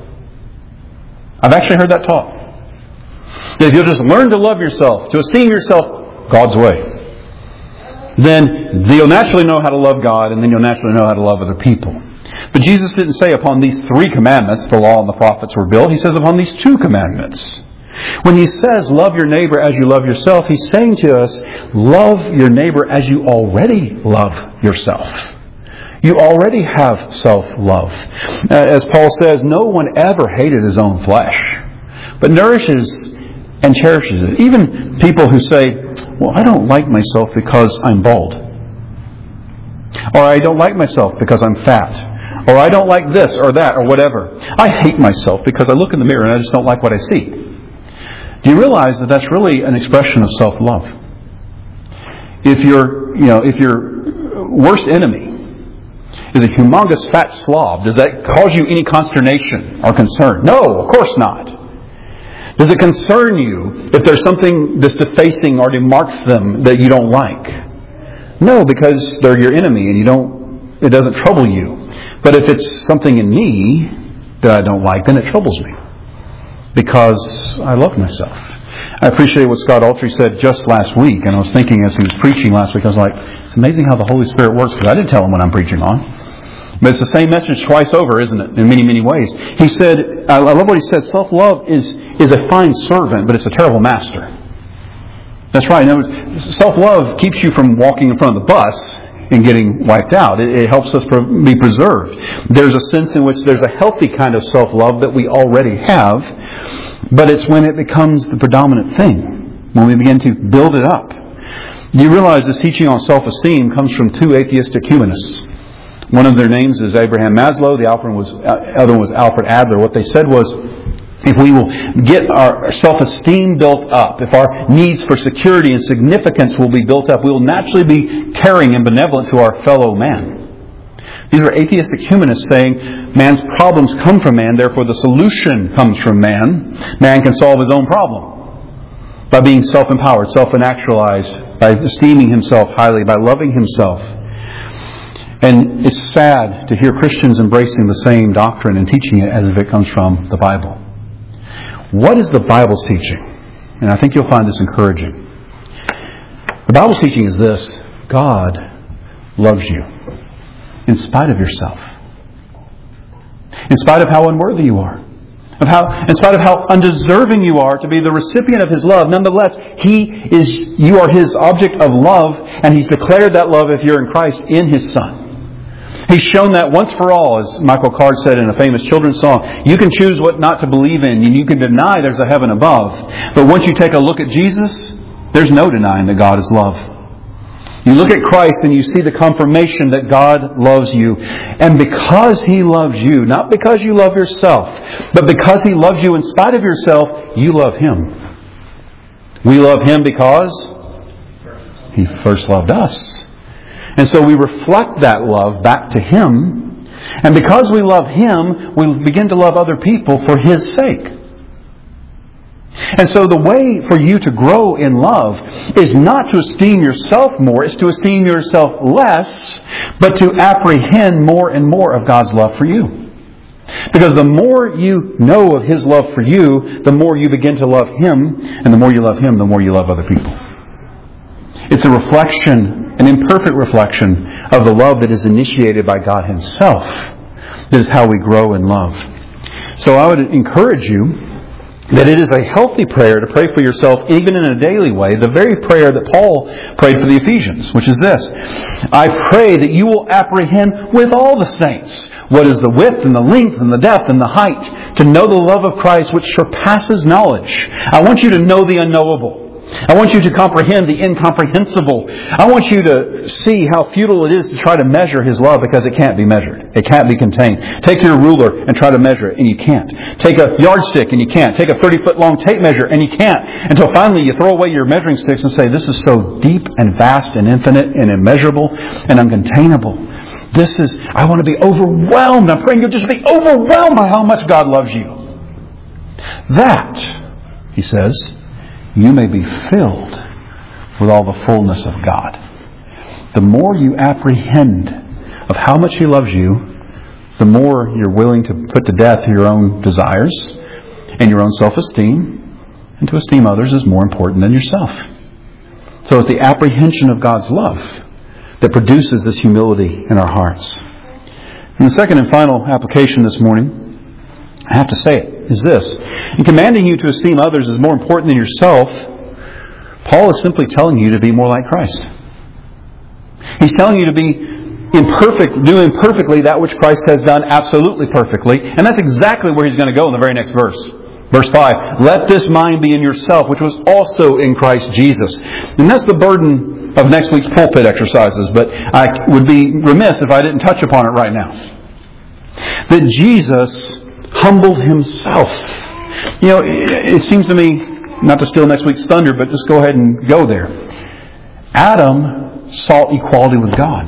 I've actually heard that taught. That if you'll just learn to love yourself, to esteem yourself God's way, then you'll naturally know how to love God, and then you'll naturally know how to love other people. But Jesus didn't say upon these three commandments the law and the prophets were built. He says upon these two commandments. When He says, love your neighbor as you love yourself, He's saying to us, love your neighbor as you already love yourself. You already have self-love. As Paul says, no one ever hated his own flesh, but nourishes and cherishes it. Even people who say, well, I don't like myself because I'm bald. Or I don't like myself because I'm fat. Or I don't like this or that or whatever. I hate myself because I look in the mirror and I just don't like what I see. Do you realize that that's really an expression of self-love? If your, you know, if your worst enemy is a humongous fat slob, does that cause you any consternation or concern? No, of course not. Does it concern you if there's something that's defacing or demarks them that you don't like? No, because they're your enemy and you don't. It doesn't trouble you. But if it's something in me that I don't like, then it troubles me because I love myself. I appreciate what Scott Altree said just last week, and I was thinking as he was preaching last week, I was like, it's amazing how the Holy Spirit works, because I didn't tell him what I'm preaching on. But it's the same message twice over, isn't it? In many, many ways. He said, I love what he said, self-love is, is a fine servant, but it's a terrible master. That's right. No, self-love keeps you from walking in front of the bus and getting wiped out. It, it helps us be preserved. There's a sense in which there's a healthy kind of self-love that we already have, but it's when it becomes the predominant thing, when we begin to build it up. You realize this teaching on self-esteem comes from two atheistic humanists. One of their names is Abraham Maslow. The other one was, other one was Alfred Adler. What they said was, if we will get our self-esteem built up, if our needs for security and significance will be built up, we will naturally be caring and benevolent to our fellow man. These are atheistic humanists saying man's problems come from man, therefore the solution comes from man. Man can solve his own problem by being self-empowered, self-actualized, by esteeming himself highly, by loving himself. And it's sad to hear Christians embracing the same doctrine and teaching it as if it comes from the Bible. What is the Bible's teaching? And I think you'll find this encouraging. The Bible's teaching is this: God loves you in spite of yourself. In spite of how unworthy you are. Of how, in spite of how undeserving you are to be the recipient of His love. Nonetheless, He is, you are His object of love, and He's declared that love, if you're in Christ, in His Son. He's shown that once for all, as Michael Card said in a famous children's song. You can choose what not to believe in, and you can deny there's a heaven above. But once you take a look at Jesus, there's no denying that God is love. You look at Christ and you see the confirmation that God loves you. And because He loves you, not because you love yourself, but because He loves you in spite of yourself, you love Him. We love Him because He first loved us. And so we reflect that love back to Him. And because we love Him, we begin to love other people for His sake. And so the way for you to grow in love is not to esteem yourself more, it's to esteem yourself less, but to apprehend more and more of God's love for you. Because the more you know of His love for you, the more you begin to love Him, and the more you love Him, the more you love other people. It's a reflection, an imperfect reflection of the love that is initiated by God Himself. That is how we grow in love. So I would encourage you that it is a healthy prayer to pray for yourself, even in a daily way, the very prayer that Paul prayed for the Ephesians, which is this: I pray that you will apprehend with all the saints what is the width and the length and the depth and the height, to know the love of Christ which surpasses knowledge. I want you to know the unknowable. I want you to comprehend the incomprehensible. I want you to see how futile it is to try to measure His love, because it can't be measured. It can't be contained. Take your ruler and try to measure it, and you can't. Take a yardstick and you can't. Take a thirty-foot long tape measure and you can't. Until finally you throw away your measuring sticks and say, this is so deep and vast and infinite and immeasurable and uncontainable. This is, I want to be overwhelmed. I'm praying you'll just be overwhelmed by how much God loves you. That, he says, you may be filled with all the fullness of God. The more you apprehend of how much He loves you, the more you're willing to put to death your own desires and your own self-esteem, and to esteem others as more important than yourself. So it's the apprehension of God's love that produces this humility in our hearts. And the second and final application this morning, I have to say it, is this. In commanding you to esteem others as more important than yourself, Paul is simply telling you to be more like Christ. He's telling you to be imperfect, doing perfectly that which Christ has done absolutely perfectly. And that's exactly where he's going to go in the very next verse. Verse five, let this mind be in yourself, which was also in Christ Jesus. And that's the burden of next week's pulpit exercises, but I would be remiss if I didn't touch upon it right now. That Jesus humbled Himself. You know, it seems to me, not to steal next week's thunder, but just go ahead and go there. Adam sought equality with God.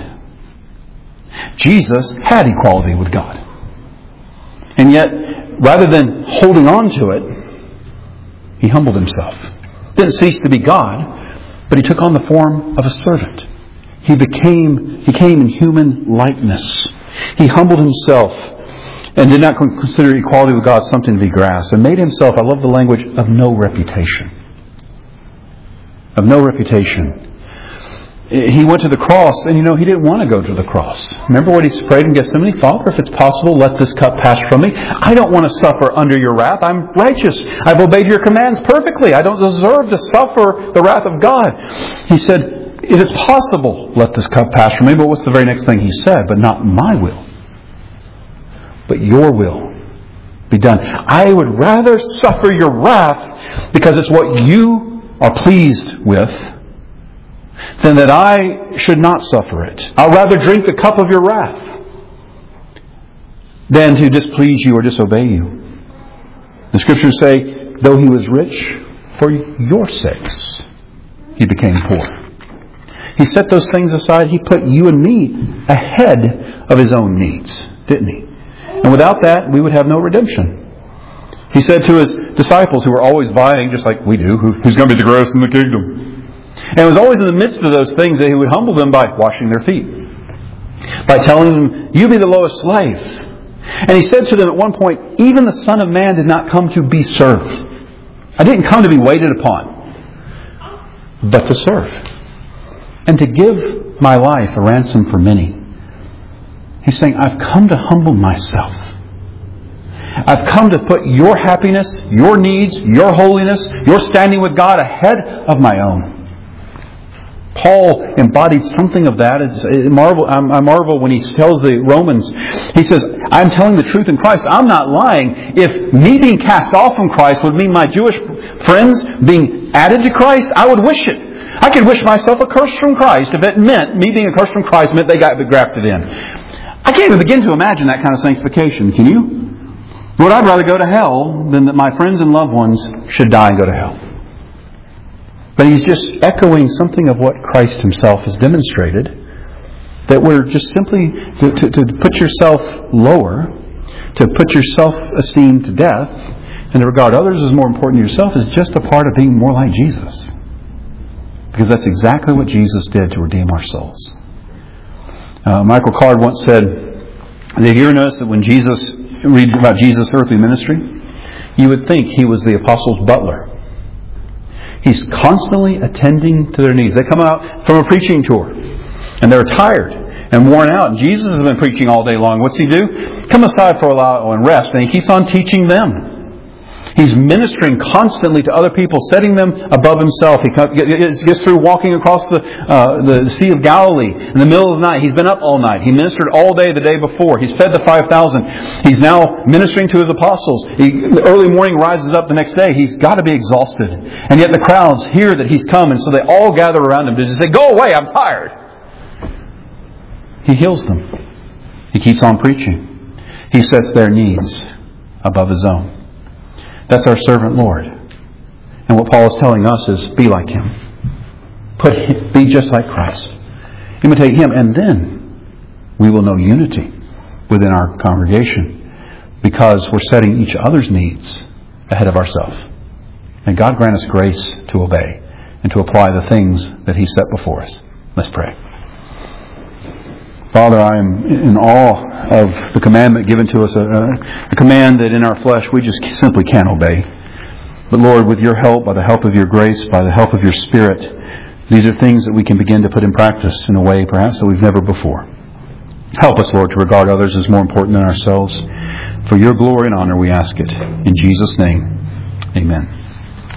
Jesus had equality with God. And yet, rather than holding on to it, He humbled Himself. Didn't cease to be God, but He took on the form of a servant. He became, He came in human likeness. He humbled Himself and did not consider equality with God something to be grasped, and made Himself, I love the language, of no reputation. Of no reputation. He went to the cross, and you know, He didn't want to go to the cross. Remember what He prayed in Gethsemane? Father, if it's possible, let this cup pass from me. I don't want to suffer under your wrath. I'm righteous. I've obeyed your commands perfectly. I don't deserve to suffer the wrath of God. He said, if it's possible, let this cup pass from me. But what's the very next thing He said? But not my will, but your will be done. I would rather suffer your wrath because it's what you are pleased with, than that I should not suffer it. I'll rather drink the cup of your wrath than to displease you or disobey you. The Scriptures say, though He was rich, for your sakes He became poor. He set those things aside. He put you and me ahead of His own needs, didn't He? And without that, we would have no redemption. He said to His disciples, who were always vying, just like we do, who's going to be the greatest in the kingdom? And it was always in the midst of those things that He would humble them by washing their feet. By telling them, you be the lowest slave. And He said to them at one point, even the Son of Man did not come to be served. I didn't come to be waited upon, but to serve. And to give my life a ransom for many. He's saying, I've come to humble myself. I've come to put your happiness, your needs, your holiness, your standing with God ahead of my own. Paul embodied something of that. It's, it marvel, I marvel when he tells the Romans, he says, I'm telling the truth in Christ. I'm not lying. If me being cast off from Christ would mean my Jewish friends being added to Christ, I would wish it. I could wish myself a curse from Christ if it meant me being a curse from Christ meant they got grafted in. I can't even begin to imagine that kind of sanctification. Can you? Lord, I'd rather go to hell than that my friends and loved ones should die and go to hell. But He's just echoing something of what Christ Himself has demonstrated. That we're just simply to, to, to put yourself lower, to put your self-esteem to death, and to regard others as more important than yourself is just a part of being more like Jesus. Because that's exactly what Jesus did to redeem our souls. Uh, Michael Card once said, did you ever notice that when Jesus, read about Jesus' earthly ministry, you would think He was the apostles' butler. He's constantly attending to their needs. They come out from a preaching tour, and they're tired and worn out. And Jesus has been preaching all day long. What's He do? Come aside for a while and rest, and He keeps on teaching them. He's ministering constantly to other people, setting them above himself. He gets through walking across the, uh, the Sea of Galilee in the middle of the night. He's been up all night. He ministered all day the day before. He's fed the five thousand. He's now ministering to his apostles. He, the early morning rises up the next day. He's got to be exhausted. And yet the crowds hear that he's come, and so they all gather around him to just say, "Go away, I'm tired." He heals them. He keeps on preaching. He sets their needs above his own. That's our servant Lord. And what Paul is telling us is, be like him. Put him, be just like Christ. Imitate him, and then we will know unity within our congregation, because we're setting each other's needs ahead of ourselves. And God grant us grace to obey and to apply the things that he set before us. Let's pray. Father, I am in awe of the commandment given to us, a, a command that in our flesh we just simply can't obey. But Lord, with your help, by the help of your grace, by the help of your Spirit, these are things that we can begin to put in practice in a way perhaps that we've never before. Help us, Lord, to regard others as more important than ourselves. For your glory and honor we ask it. In Jesus' name, amen.